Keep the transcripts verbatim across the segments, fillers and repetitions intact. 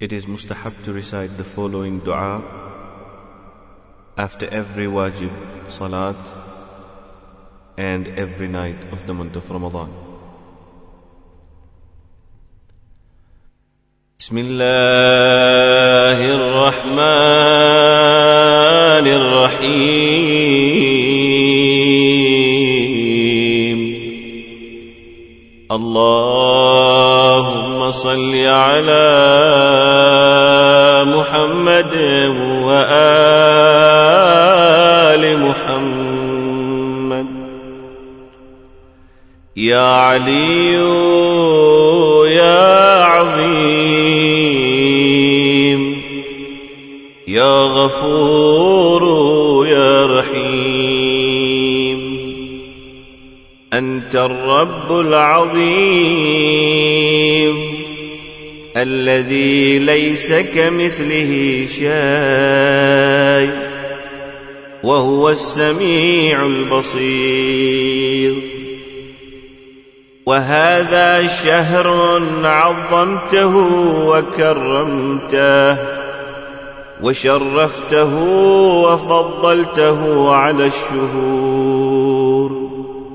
It is mustahab to recite the following dua after every wajib salat and every night of the month of Ramadan. Bismillahir Rahmanir Rahim. Allahumma salli ala Muhammad wa ali Muhammad. Ya Ali ya Azim, Ya Ghafur ya Rahim. Anta ar-Rabb al-Azim الذي ليس كمثله شيء وهو السميع البصير. وهذا شهر عظمته وكرمته وشرفته وفضلته على الشهور،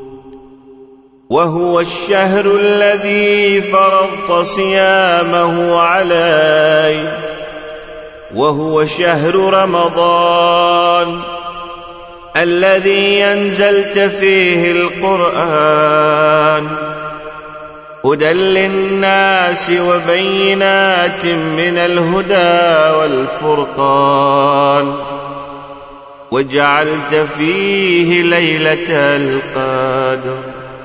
وهو الشهر الذي فرضت صيامه علي، وهو شهر رمضان الذي أنزلت فيه القرآن هدى للناس وبينات من الهدى والفرقان، وجعلت فيه ليلة القدر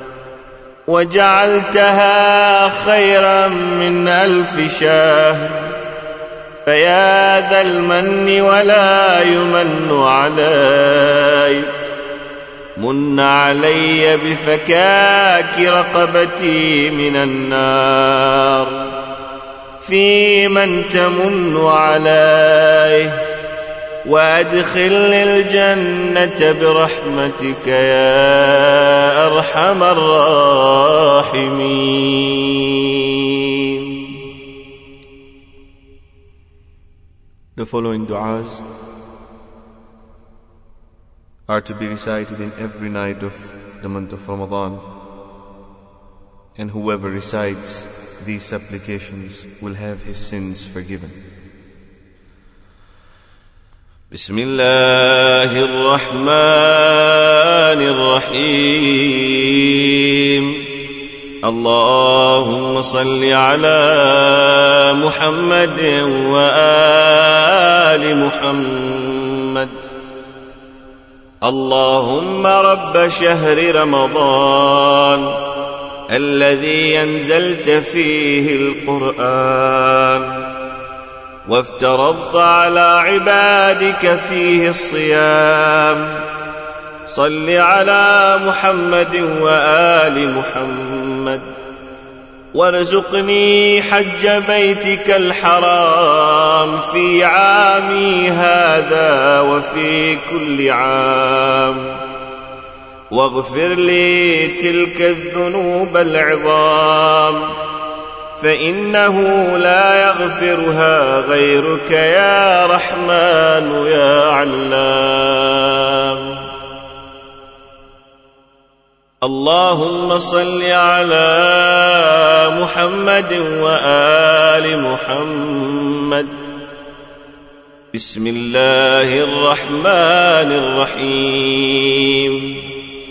وجعلتها خيرا من ألف شهر. فيا ذا المن ولا يمن عليك، من علي بفكاك رقبتي من النار، في من تمن عليه، وأدخلني الجنة برحمتك يا أرحم الراحمين. The following du'as are to be recited in every night of the month of Ramadan, and whoever recites these supplications will have his sins forgiven. بسم الله الرحمن الرحيم. اللهم صل على محمد وآل محمد. اللهم رب شهر رمضان الذي أنزلت فيه القرآن وافترضت على عبادك فيه الصيام، صل على محمد وآل محمد، وارزقني حج بيتك الحرام في عامي هذا وفي كل عام، واغفر لي تلك الذنوب العظام، فإنه لا يغفرها غيرك يا رحمن يا علام. اللهم صل على محمد وآل محمد. بسم الله الرحمن الرحيم.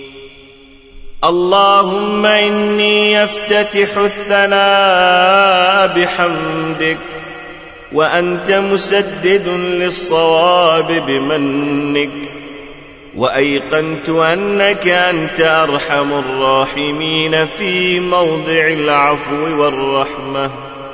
اللهم إني أفتتح الثناء بحمدك، وأنت مسدد للصواب بمنك، وأيقنت أنك أنت أرحم الراحمين في موضع العفو والرحمة،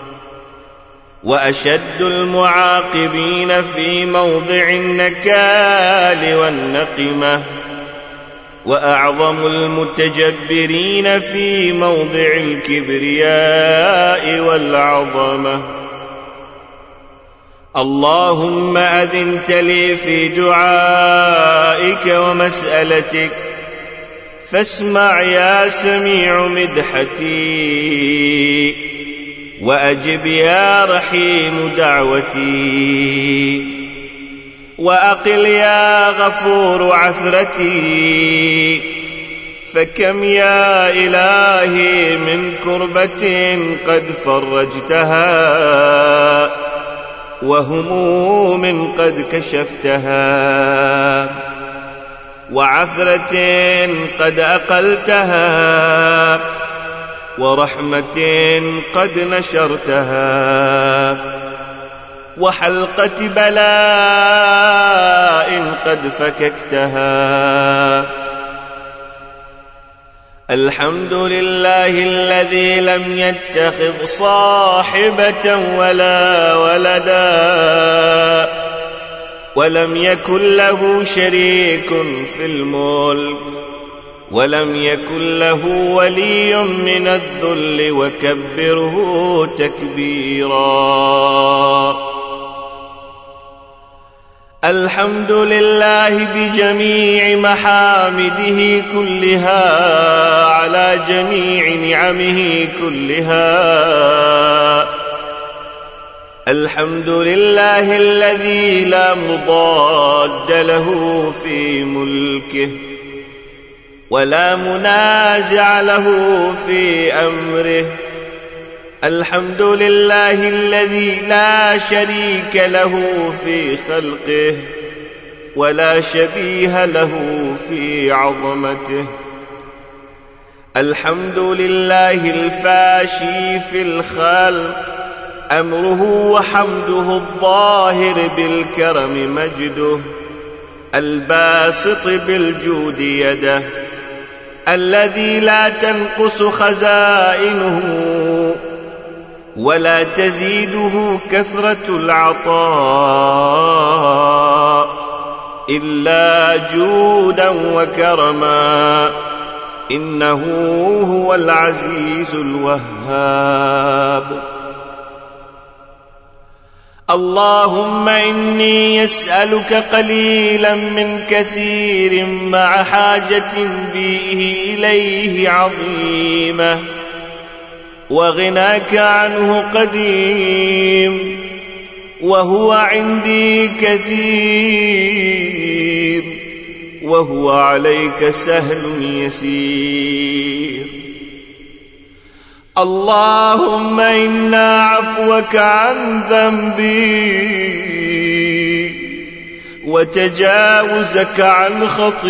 وأشد المعاقبين في موضع النكال والنقمة، وأعظم المتجبرين في موضع الكبرياء والعظمة. اللهم أذنت لي في دعائك ومسألتك، فاسمع يا سميع مدحتي، وأجب يا رحيم دعوتي، وأقل يا غفور عثرتي. فكم يا إلهي من كربة قد فرجتها، وهموم قد كشفتها، وعثرة قد أقلتها، ورحمة قد نشرتها، وحلقة بلاء قد فككتها. الحمد لله الذي لم يتخذ صاحبة ولا ولدا، ولم يكن له شريك في الملك، ولم يكن له ولي من الذل، وكبره تكبيرا. الحمد لله بجميع محامده كلها، على جميع نعمه كلها. الحمد لله الذي لا مضاد له في ملكه، ولا منازع له في أمره. الحمد لله الذي لا شريك له في خلقه، ولا شبيه له في عظمته. الحمد لله الفاشي في الخلق أمره، وحمده الظاهر بالكرم مجده، الباسط بالجود يده، الذي لا تنقص خزائنه، ولا تزيده كثرة العطاء إلا جودا وكرما. إنه هو العزيز الوهاب. اللهم إني أسألك قليلا من كثير، مع حاجة به إليه عظيمة، وغناك عنه قديم، وهو عندي كثير، وهو عليك سهل يسير. اللهم إنا عفوك عن ذنبي، وتجاوزك عن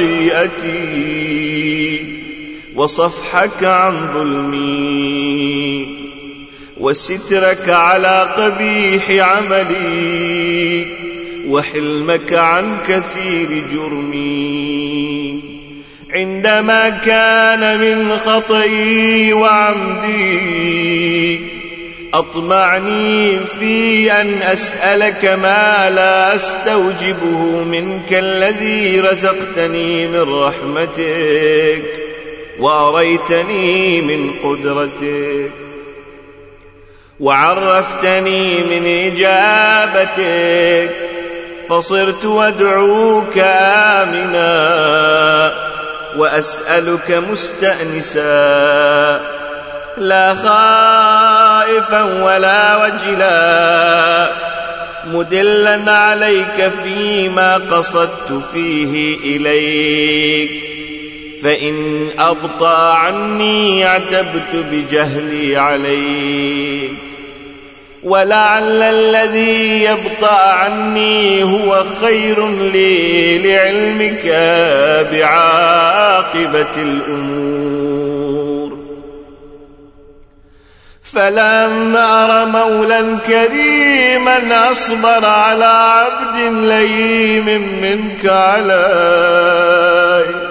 خطيئتي، وصفحك عن ظلمي، وسترك على قبيح عملي، وحلمك عن كثير جرمي. عندما كان من خطئي وعمدي، أطمعني في أن أسألك ما لا أستوجبه منك، الذي رزقتني من رحمتك، وأريتني من قدرتك، وعرفتني من إجابتك، فصرت أدعوك آمنا، وأسألك مستأنسا، لا خائفا ولا وجلا، مدلا عليك فيما قصدت فيه إليك. فإن أبطأ عني عتبت بجهلي عليك، ولعل الذي يبطأ عني هو خير لي لعلمك بعاقبة الأمور. فلم أر مولا كريما أصبر على عبد لئيم منك علي.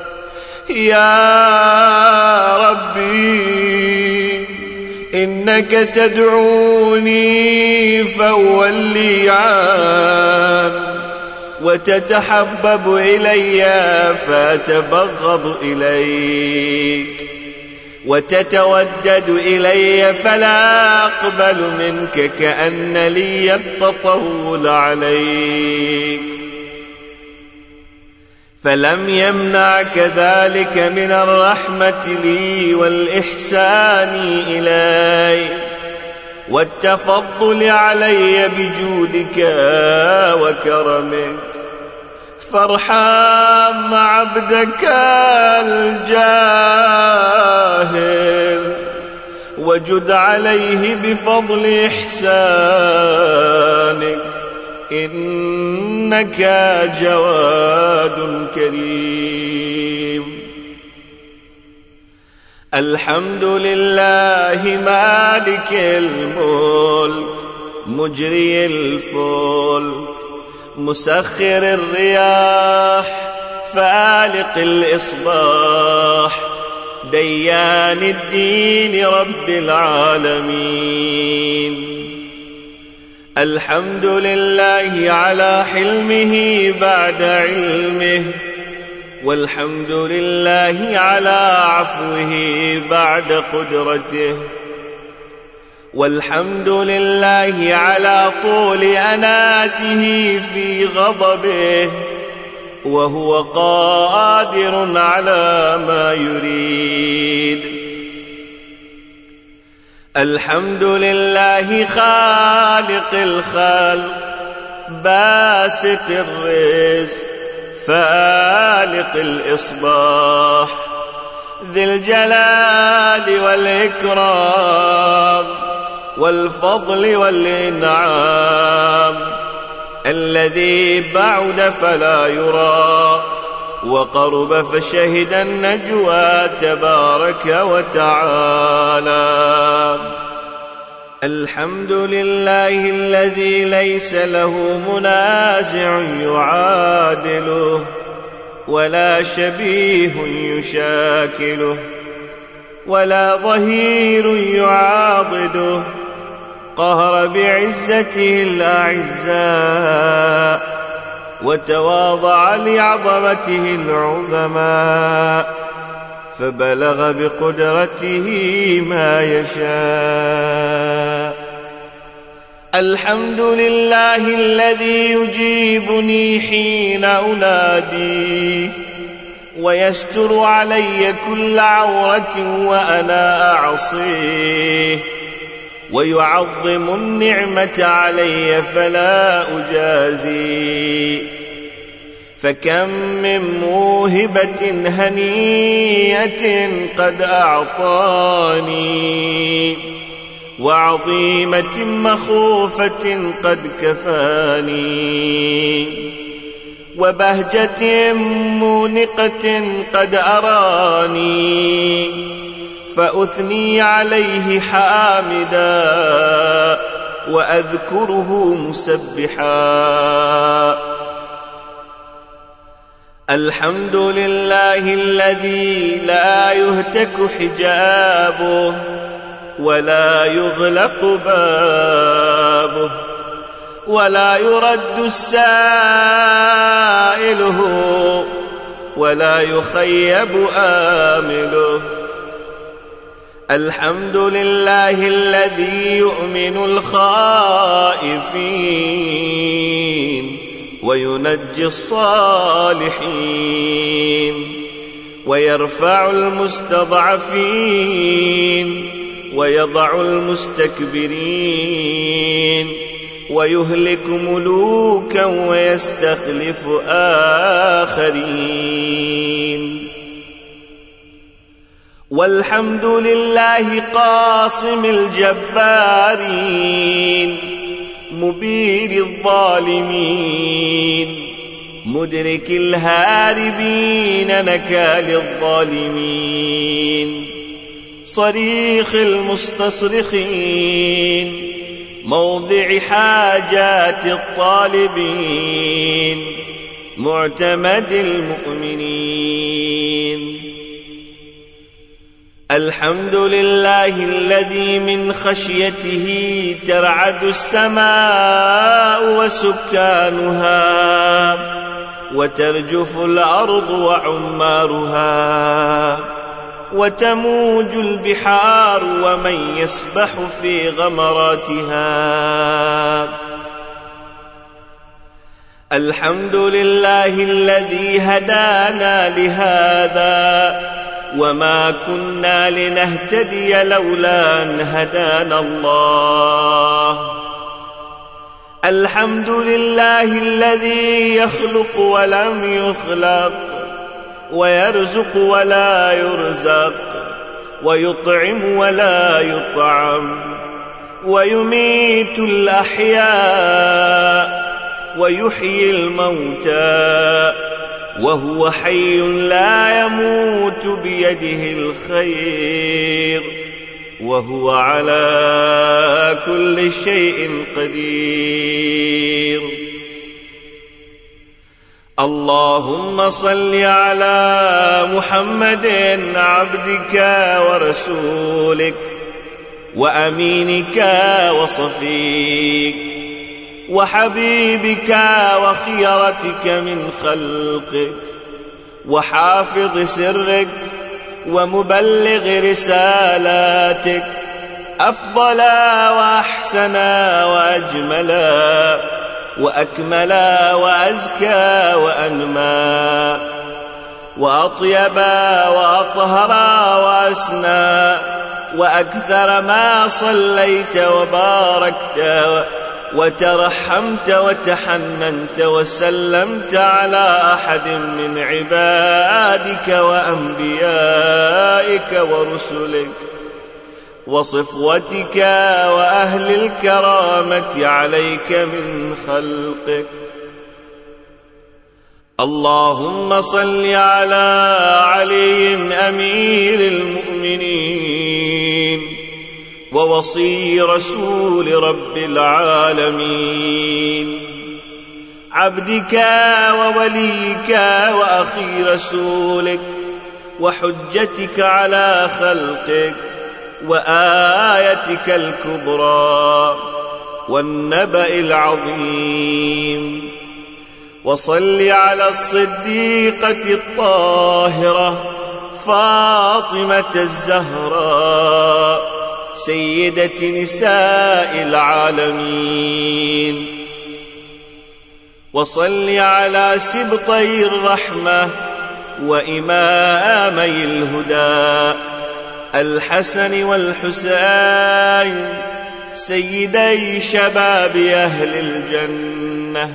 يا ربي إنك تدعوني فأولي عام، وتتحبب إلي فأتبغض إليك، وتتودد إلي فلا أقبل منك، كأن لي التطول عليك. فلم يمنعك ذلك من الرحمة لي والإحسان إلي، والتفضل علي بجودك وكرمك، فارحم عبدك الجاهل وجد عليه بفضل إحسانك، إنك جواد كريم. الحمد لله مالك الملك مجري الفلك مسخر الرياح فالق الإصباح ديان الدين رب العالمين. الحمد لله على حلمه بعد علمه، والحمد لله على عفوه بعد قدرته، والحمد لله على طول أناته في غضبه، وهو قادر على ما يريد. الحمد لله خالق الخلق باسط الرزق فالق الإصباح ذي الجلال والإكرام والفضل والإنعام، الذي بعد فلا يرى وقرب فشهد النجوى تبارك وتعالى. الحمد لله الذي ليس له منازع يعادله ولا شبيه يشاكله ولا ظهير يعاضده، قهر بعزته الأعزاء وتواضع لعظمته العظماء، فبلغ بقدرته ما يشاء. الحمد لله الذي يجيبني حين أناديه ويستر علي كل عورة وأنا أعصيه، ويعظم النعمة علي فلا أجازي. فكم من موهبة هنية قد أعطاني، وعظيمة مخوفة قد كفاني، وبهجة مونقة قد أراني، فأثني عليه حامدا وأذكره مسبحا. الحمد لله الذي لا يهتك حجابه ولا يغلق بابه ولا يرد السائله ولا يخيب آمله. الحمد لله الذي يؤمن الخائفين وينجي الصالحين ويرفع المستضعفين ويضع المستكبرين ويهلك ملوكا ويستخلف آخرين. والحمد لله قاصم الجبارين مبير الظالمين مدرك الهاربين نكال الظالمين صريخ المستصرخين موضع حاجات الطالبين معتمد المؤمنين. الحمد لله الذي من خشيته ترعد السماء وسكانها وترجف الأرض وعمارها وتموج البحار ومن يسبح في غمراتها. الحمد لله الذي هدانا لهذا وما كنا لنهتدي لولا أن هدانا الله. الحمد لله الذي يخلق ولم يخلق، ويرزق ولا يرزق، ويطعم ولا يطعم، ويميت الأحياء ويحيي الموتى، وهو حي لا يموت، بيده الخير، وهو على كل شيء قدير. اللهم صل على محمد عبدك ورسولك وأمينك وصفيك وحبيبك وخيرتك من خلقك وحافظ سرك ومبلغ رسالاتك، أفضل وأحسن وأجمل وأكمل وأزكى وأنمى وأطيب وأطهر وأسنى وأكثر ما صليت وباركت وترحمت وتحننت وسلمت على أحد من عبادك وأنبيائك ورسلك وصفوتك وأهل الكرامة عليك من خلقك. اللهم صل على علي أمير المؤمنين ووصي رسول رب العالمين، عبدك ووليك وأخي رسولك وحجتك على خلقك وآيتك الكبرى والنبأ العظيم. وصل على الصديقة الطاهرة فاطمة الزهراء سيدة نساء العالمين. وصل على سبطي الرحمة وإمامي الهدى الحسن والحسين سيدي شباب أهل الجنة.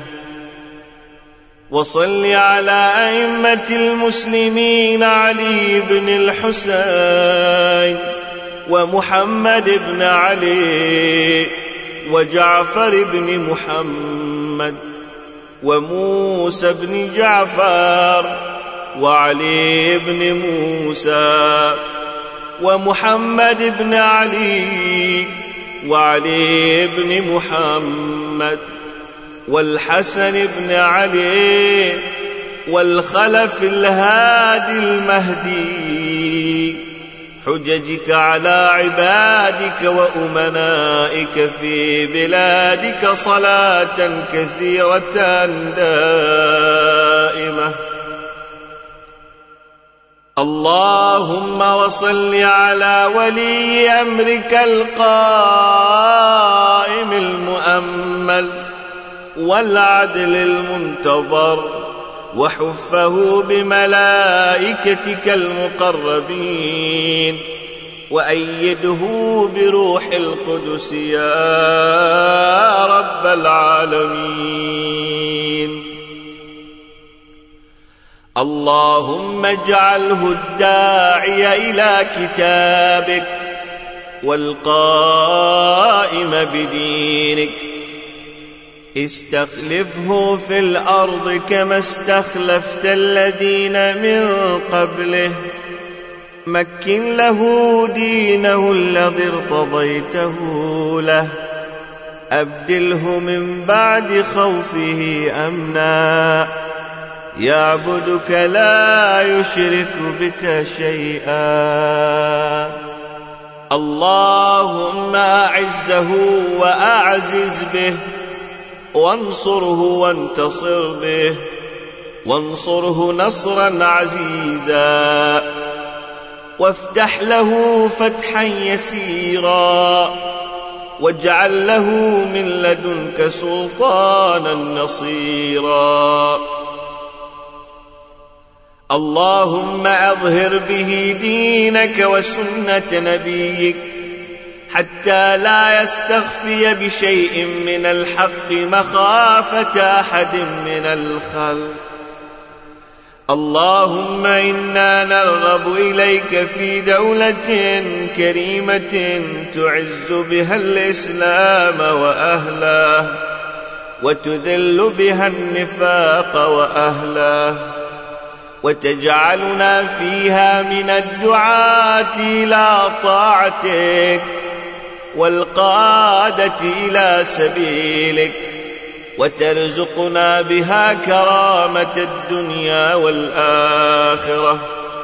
وصل على أئمة المسلمين علي بن الحسين ومحمد بن علي وجعفر بن محمد وموسى بن جعفر وعلي بن موسى ومحمد بن علي وعلي بن محمد والحسن بن علي والخلف الهادي المهدي، حججك على عبادك وأمنائك في بلادك صلاة كثيرة دائمة. اللهم وصل على ولي أمرك القائم المؤمل والعدل المنتظر وحفه بملائكتك المقربين وأيده بروح القدس يا رب العالمين. اللهم اجعله الداعي إلى كتابك والقائم بدينك، استخلفه في الأرض كما استخلفت الذين من قبله، مكن له دينه الذي ارتضيته له، أبدله من بعد خوفه أمنا، يعبدك لا يشرك بك شيئا. اللهم أعزه وأعزز به، وانصره وانتصر به، وانصره نصرا عزيزا، وافتح له فتحا يسيرا، واجعل له من لدنك سلطانا نصيرا. اللهم أظهر به دينك وسنة نبيك حتى لا يستخفي بشيء من الحق مخافة أحد من الخلق. اللهم إنا نرغب إليك في دولة كريمة تعز بها الإسلام وأهله وتذل بها النفاق وأهله، وتجعلنا فيها من الدعاة إلى طاعتك والقادة إلى سبيلك، وترزقنا بها كرامة الدنيا والآخرة.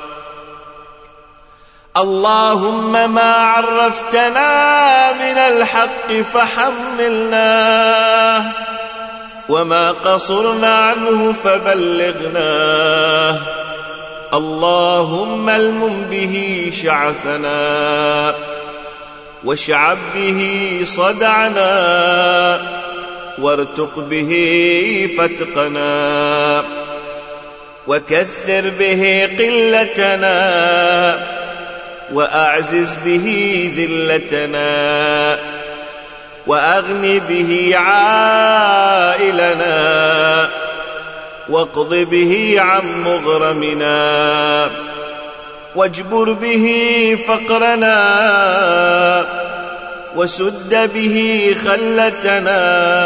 اللهم ما عرفتنا من الحق فحملناه، وما قصرنا عنه فبلغناه. اللهم المم به شعثنا، واشعب به صدعنا، وارتق به فتقنا، وكثر به قلتنا، وأعزز به ذلتنا، وأغن به عائلنا، واقض به عن مغرمنا، واجبر به فقرنا، وسد به خلتنا،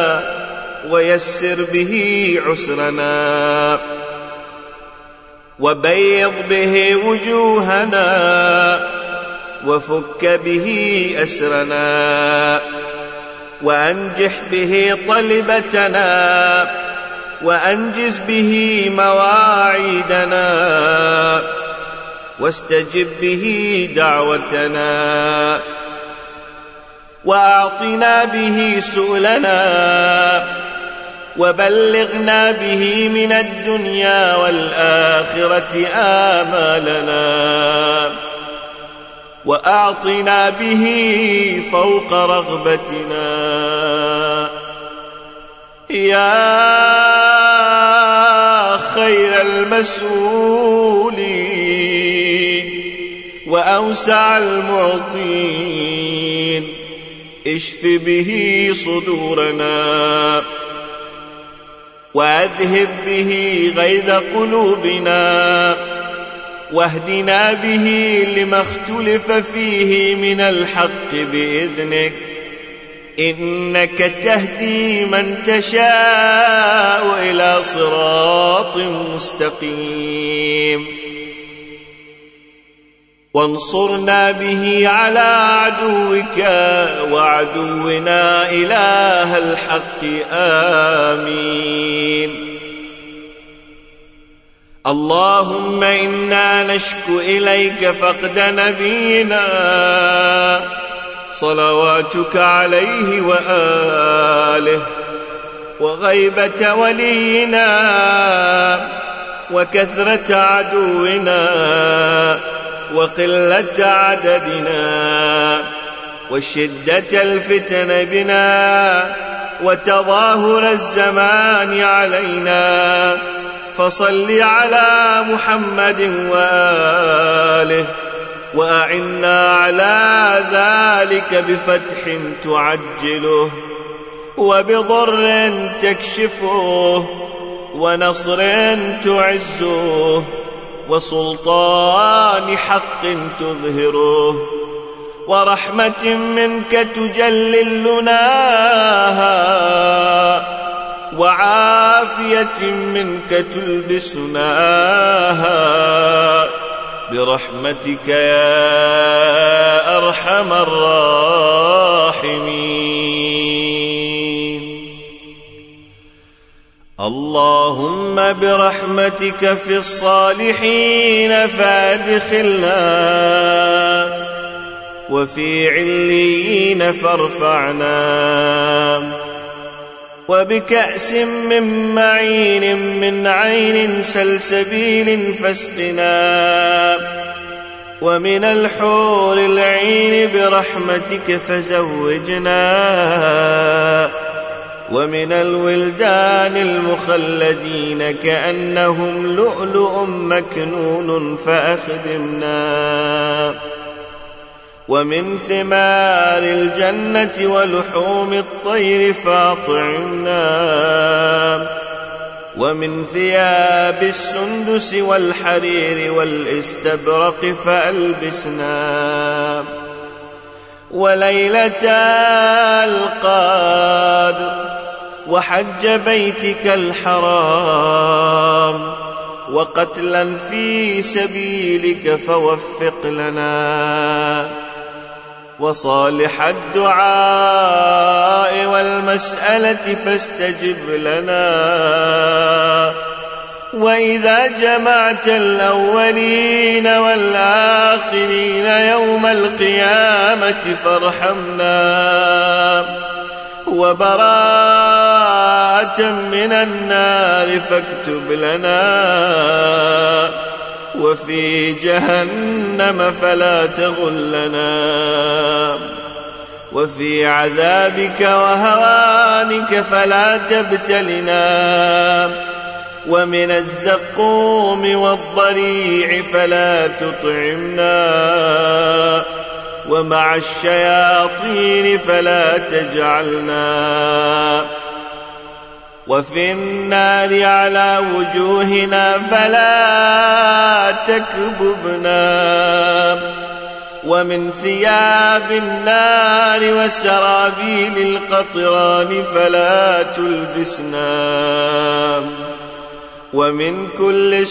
ويسر به عسرنا، وبيض به وجوهنا، وفك به أسرنا، وأنجح به طلبتنا، وأنجز به مواعيدنا، واستجب به دعوتنا، وأعطنا به سؤلنا، وبلغنا به من الدنيا والآخرة آمالنا، وأعطنا به فوق رغبتنا. يا خير المسؤولين وأوسع المعطين، اشف به صدورنا، وأذهب به غيظ قلوبنا، واهدنا به لما اختلف فيه من الحق بإذنك، إنك تهدي من تشاء إلى صراط مستقيم. وانصرنا به على عدوك وعدونا إله الحق. آمين. اللهم إنا نشكو إليك فقد نبينا صلواتك عليه وآله، وغيبة ولينا، وكثرة عدونا، وقلة عددنا، وشدة الفتن بنا، وتظاهر الزمان علينا. فصل على محمد وآله، وأعنا على ذلك بفتح تعجله، وبضر تكشفه، ونصر تعزه، وسلطان حق تظهره، ورحمة منك تجللناها، وعافية منك تلبسناها، برحمتك يا أرحم الراحمين. اللهم برحمتك في الصالحين فادخلنا، وفي عليين فارفعنا، وبكأس من معين من عين سلسبيل فاسقنا، ومن الحور العين برحمتك فزوجنا، ومن الولدان المخلدين كأنهم لؤلؤ مكنون فأخدمنا ومن ثمار الجنة ولحوم الطير فأطعمنا ومن ثياب السندس والحرير والاستبرق فألبسنا وليلة القدر وحج بيتك الحرام وقتلا في سبيلك فوفق لنا وصالح الدعاء والمسألة فاستجب لنا وإذا جمعت الأولين والآخرين يوم القيامة فارحمنا وبراءة من النار فاكتب لنا وفي جهنم فلا تغلنا وفي عذابك وهوانك فلا تبتلنا ومن الزقوم والضريع فلا تطعمنا ومع الشياطين فلا تجعلنا وفي النار على وجوهنا فلا تكببنا ومن ثياب النار والسرابيل القطران فلا تلبسنا ومن كل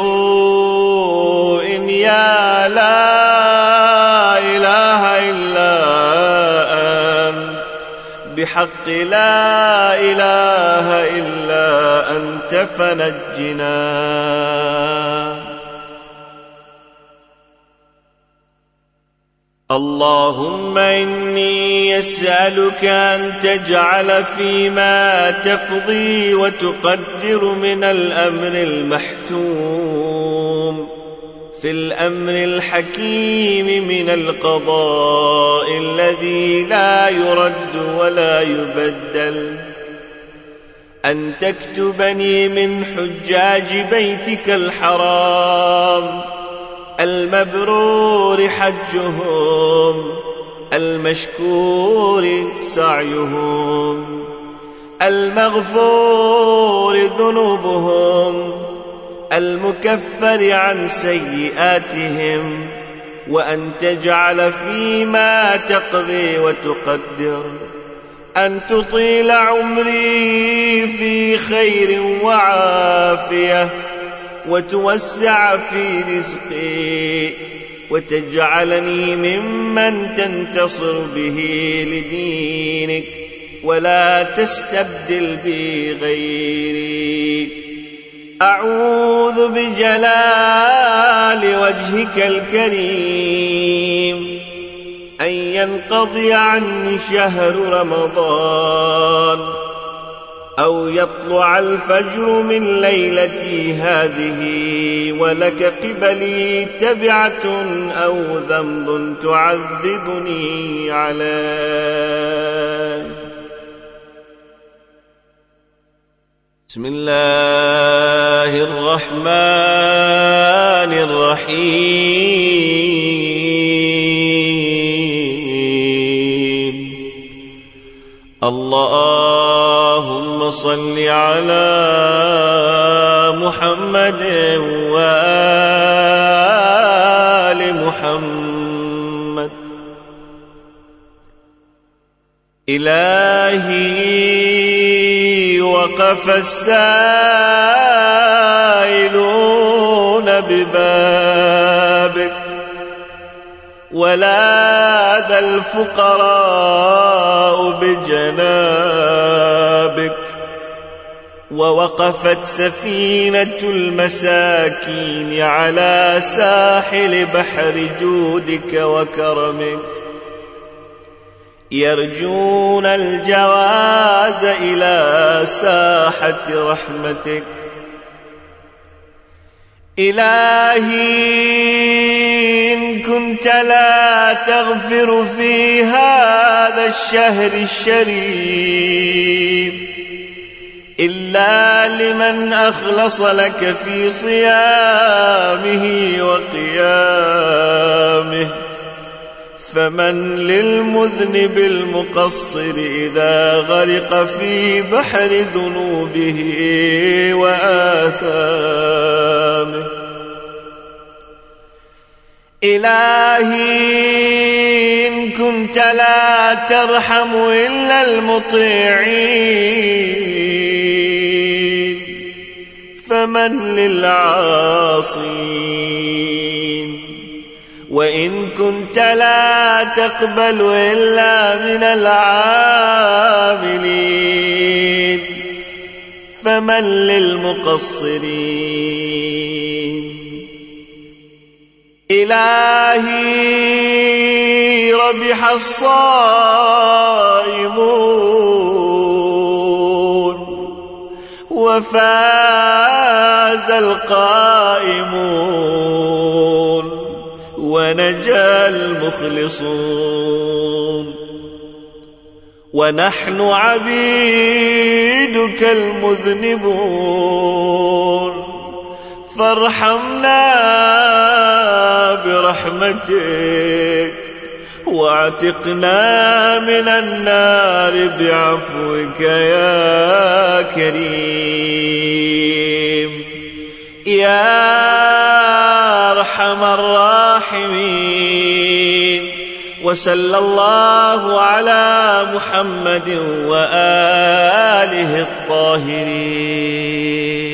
سوء يا لا إله إلا أنت بحق لا إله إلا أنت فنجنا اللهم إني أسألك أن تجعل فيما تقضي وتقدر من الأمر المحتوم في الأمر الحكيم من القضاء الذي لا يرد ولا يبدل أن تكتبني من حجاج بيتك الحرام المبرور حجهم المشكور سعيهم المغفور ذنوبهم المكفر عن سيئاتهم وأن تجعل فيما تقضي وتقدر أن تطيل عمري في خير وعافية وتوسع في رزقي وتجعلني ممن تنتصر به لدينك ولا تستبدل بي غيري أعوذ بجلال وجهك الكريم أن ينقضي عني شهر رمضان أو يطلع الفجر من ليلتي هذه ولك قبلي تبعة أو ذنب تعذبني عليه. بسم الله الرحمن الرحيم. اللهم صل على محمد وآل محمد. إلهي وقف السائلون ببابك ولاذ الفقراء بجنابك ووقفت سفينة المساكين على ساحل بحر جودك وكرمك يرجون الجواز إلى ساحة رحمتك. إلهي إن كنت لا تغفر في هذا الشهر الشريف إلا لمن أخلص لك في صيامه وقيامه. فمن للمذنب المقصر إذا غرق في بحر ذنوبه وآثامه. إلهي إن كنت لا ترحم إلا المطيعين فمن للعاصين. وإن كنت لا تقبل إلا من العاملين فمن للمقصرين. إلهي ربح الصائمون وفاز القائمون ونجا المخلصون. ونحن عبيدك المذنبون فارحمنا برحمتك واعتقنا من النار بعفوك يا كريم يا أرحم الراحمين. وصلى الله على محمد وآله الطاهرين.